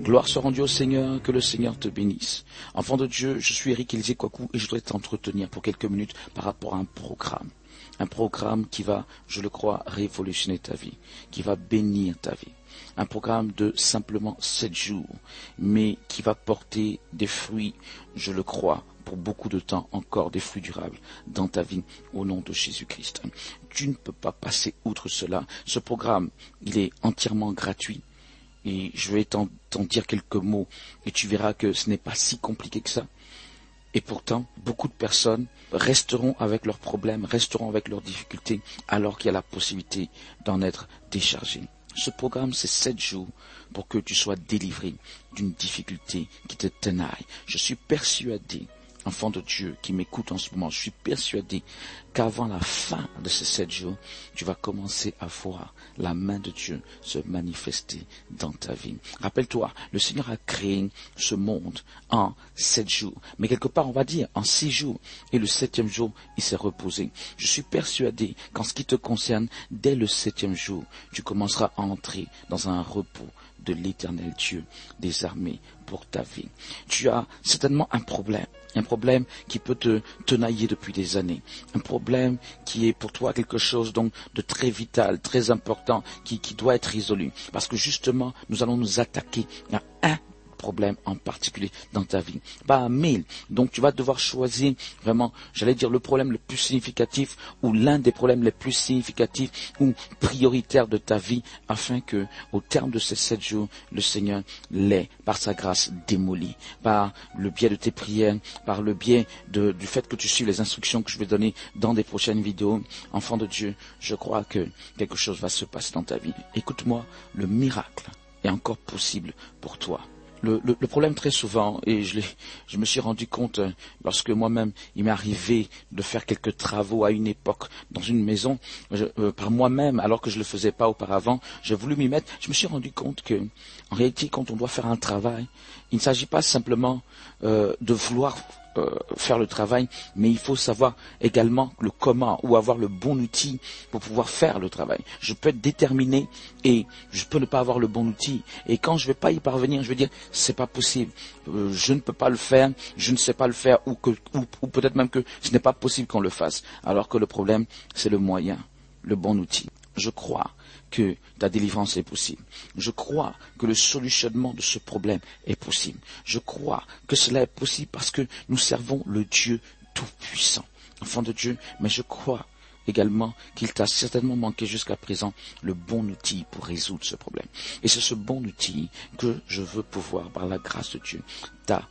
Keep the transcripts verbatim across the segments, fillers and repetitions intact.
Gloire soit rendue au Seigneur, que le Seigneur te bénisse. Enfant de Dieu, je suis Eric Élisée Kouakou et je voudrais t'entretenir pour quelques minutes par rapport à un programme. Un programme qui va, je le crois, révolutionner ta vie, qui va bénir ta vie. Un programme de simplement sept jours, mais qui va porter des fruits, je le crois, pour beaucoup de temps encore, des fruits durables dans ta vie, au nom de Jésus-Christ. Tu ne peux pas passer outre cela. Ce programme, il est entièrement gratuit. Et je vais t'en, t'en dire quelques mots, et tu verras que ce n'est pas si compliqué que ça. Et pourtant, beaucoup de personnes resteront avec leurs problèmes, resteront avec leurs difficultés, alors qu'il y a la possibilité d'en être déchargé. Ce programme, c'est sept jours pour que tu sois délivré d'une difficulté qui te tenaille. Je suis persuadé, enfant de Dieu qui m'écoute en ce moment, je suis persuadé qu'avant la fin de ces sept jours, tu vas commencer à voir la main de Dieu se manifester dans ta vie. Rappelle-toi, le Seigneur a créé ce monde en sept jours, mais quelque part on va dire en six jours, et le septième jour, il s'est reposé. Je suis persuadé qu'en ce qui te concerne, dès le septième jour, tu commenceras à entrer dans un repos de l'Éternel Dieu des armées pour ta vie. Tu as certainement un problème, un problème qui peut te tenailler depuis des années, un problème qui est pour toi quelque chose donc de très vital, très important, qui, qui doit être résolu. Parce que justement, nous allons nous attaquer à un problème en particulier dans ta vie, pas à mille. Donc tu vas devoir choisir vraiment, j'allais dire le problème le plus significatif ou l'un des problèmes les plus significatifs ou prioritaires de ta vie, afin que au terme de ces sept jours, le Seigneur l'ait par sa grâce démoli, par le biais de tes prières, par le biais de, du fait que tu suives les instructions que je vais donner dans des prochaines vidéos. Enfant de Dieu, je crois que quelque chose va se passer dans ta vie. Écoute-moi, le miracle est encore possible pour toi. Le, le, le problème très souvent, et je, je me suis rendu compte euh, lorsque moi-même il m'est arrivé de faire quelques travaux à une époque dans une maison, je, euh, par moi-même, alors que je ne le faisais pas auparavant, j'ai voulu m'y mettre, je me suis rendu compte que, en réalité, quand on doit faire un travail, il ne s'agit pas simplement euh, de vouloir euh, faire le travail, mais il faut savoir également le comment, ou avoir le bon outil pour pouvoir faire le travail. Je peux être déterminé et je peux ne pas avoir le bon outil, et quand je ne vais pas y parvenir, je vais dire c'est pas possible, euh, je ne peux pas le faire, je ne sais pas le faire, ou, que, ou, ou peut-être même que ce n'est pas possible qu'on le fasse, alors que le problème c'est le moyen, le bon outil. Je crois que ta délivrance est possible. Je crois que le solutionnement de ce problème est possible. Je crois que cela est possible parce que nous servons le Dieu Tout-Puissant. Enfant de Dieu, mais je crois également qu'il t'a certainement manqué jusqu'à présent le bon outil pour résoudre ce problème. Et c'est ce bon outil que je veux pouvoir, par la grâce de Dieu, t'apporter.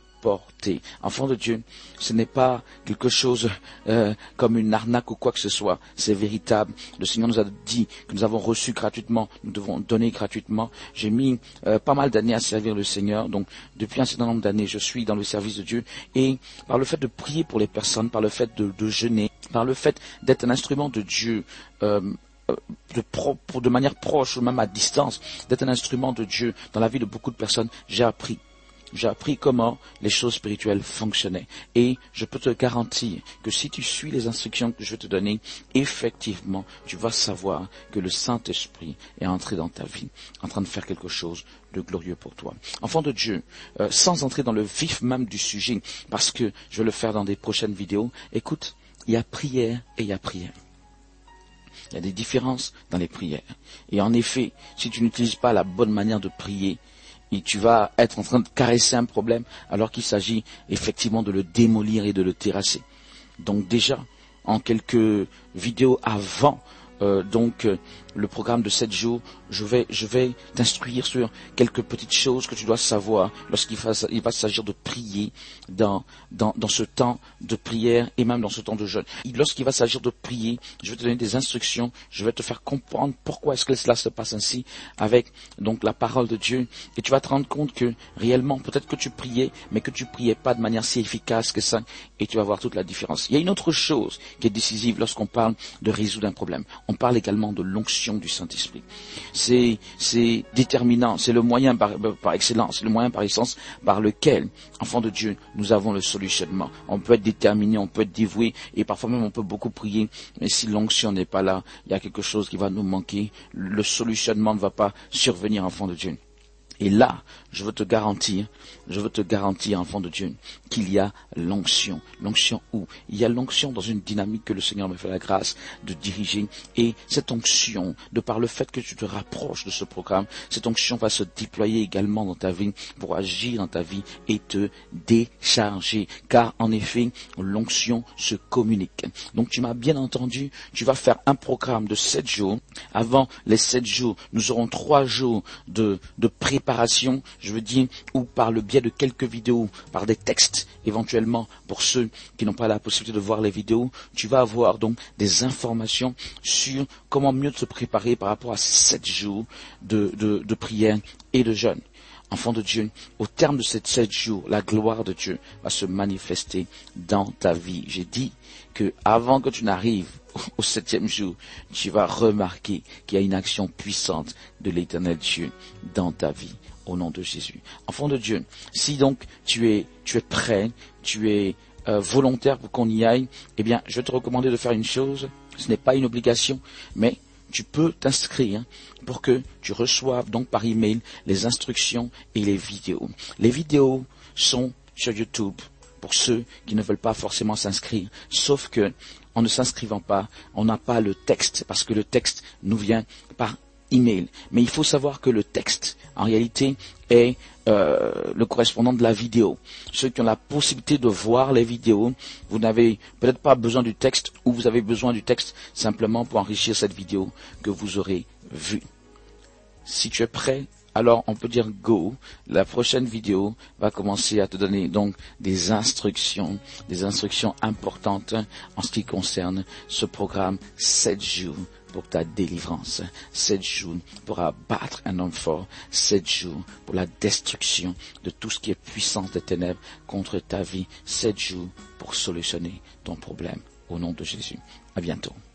Enfant de Dieu, ce n'est pas quelque chose euh, comme une arnaque ou quoi que ce soit, c'est véritable. Le Seigneur nous a dit que nous avons reçu gratuitement, nous devons donner gratuitement. J'ai mis euh, pas mal d'années à servir le Seigneur, donc depuis un certain nombre d'années, je suis dans le service de Dieu, et par le fait de prier pour les personnes, par le fait de, de jeûner, par le fait d'être un instrument de Dieu, euh, de, pro, de manière proche ou même à distance, d'être un instrument de Dieu dans la vie de beaucoup de personnes, j'ai appris. J'ai appris comment les choses spirituelles fonctionnaient. Et je peux te garantir que si tu suis les instructions que je vais te donner, effectivement, tu vas savoir que le Saint-Esprit est entré dans ta vie, en train de faire quelque chose de glorieux pour toi. Enfant de Dieu, euh, sans entrer dans le vif même du sujet, parce que je vais le faire dans des prochaines vidéos, écoute, il y a prière et il y a prière. Il y a des différences dans les prières. Et en effet, si tu n'utilises pas la bonne manière de prier, et tu vas être en train de caresser un problème alors qu'il s'agit effectivement de le démolir et de le terrasser. Donc déjà, en quelques vidéos avant euh, donc euh, le programme de sept jours, je vais, je vais t'instruire sur quelques petites choses que tu dois savoir lorsqu'il va, il va s'agir de prier dans, dans, dans ce temps de prière et même dans ce temps de jeûne. Lorsqu'il va s'agir de prier, je vais te donner des instructions, je vais te faire comprendre pourquoi est-ce que cela se passe ainsi avec donc la parole de Dieu, et tu vas te rendre compte que réellement, peut-être que tu priais, mais que tu priais pas de manière si efficace que ça, et tu vas voir toute la différence. Il y a une autre chose qui est décisive lorsqu'on parle de résoudre un problème. On parle également de l'onction du Saint-Esprit. C'est, c'est déterminant, c'est le moyen par, par excellence, le moyen par essence par lequel, enfants de Dieu, nous avons le solutionnement. On peut être déterminé, on peut être dévoué, et parfois même on peut beaucoup prier, mais si l'onction n'est pas là, il y a quelque chose qui va nous manquer, le solutionnement ne va pas survenir, enfants de Dieu. Et là, je veux te garantir, je veux te garantir, enfant de Dieu, qu'il y a l'onction. L'onction où? Il y a l'onction dans une dynamique que le Seigneur me fait la grâce de diriger. Et cette onction, de par le fait que tu te rapproches de ce programme, cette onction va se déployer également dans ta vie pour agir dans ta vie et te décharger. Car en effet, l'onction se communique. Donc tu m'as bien entendu, tu vas faire un programme de sept jours. Avant les sept jours, nous aurons trois jours de, de préparation. Préparation, je veux dire, ou par le biais de quelques vidéos, par des textes, éventuellement, pour ceux qui n'ont pas la possibilité de voir les vidéos, tu vas avoir donc des informations sur comment mieux te préparer par rapport à ces sept jours de, de, de prière et de jeûne. Enfant de Dieu, au terme de ces sept jours, la gloire de Dieu va se manifester dans ta vie. J'ai dit que avant que tu n'arrives au septième jour, tu vas remarquer qu'il y a une action puissante de l'Éternel Dieu dans ta vie, au nom de Jésus. Enfant de Dieu, si donc tu es, tu es prêt, tu es euh, volontaire pour qu'on y aille, eh bien, je vais te recommander de faire une chose. Ce n'est pas une obligation, mais tu peux t'inscrire pour que tu reçoives donc par email les instructions et les vidéos. Les vidéos sont sur YouTube pour ceux qui ne veulent pas forcément s'inscrire, sauf que en ne s'inscrivant pas, on n'a pas le texte, parce que le texte nous vient par email. Mais il faut savoir que le texte, en réalité, est euh, le correspondant de la vidéo. Ceux qui ont la possibilité de voir les vidéos, vous n'avez peut-être pas besoin du texte, ou vous avez besoin du texte simplement pour enrichir cette vidéo que vous aurez vue. Si tu es prêt, alors on peut dire go. La prochaine vidéo va commencer à te donner donc des instructions, des instructions importantes en ce qui concerne ce programme sept jours pour ta délivrance, sept jours pour abattre un homme fort, sept jours pour la destruction de tout ce qui est puissance des ténèbres contre ta vie, sept jours pour solutionner ton problème. Au nom de Jésus. À bientôt.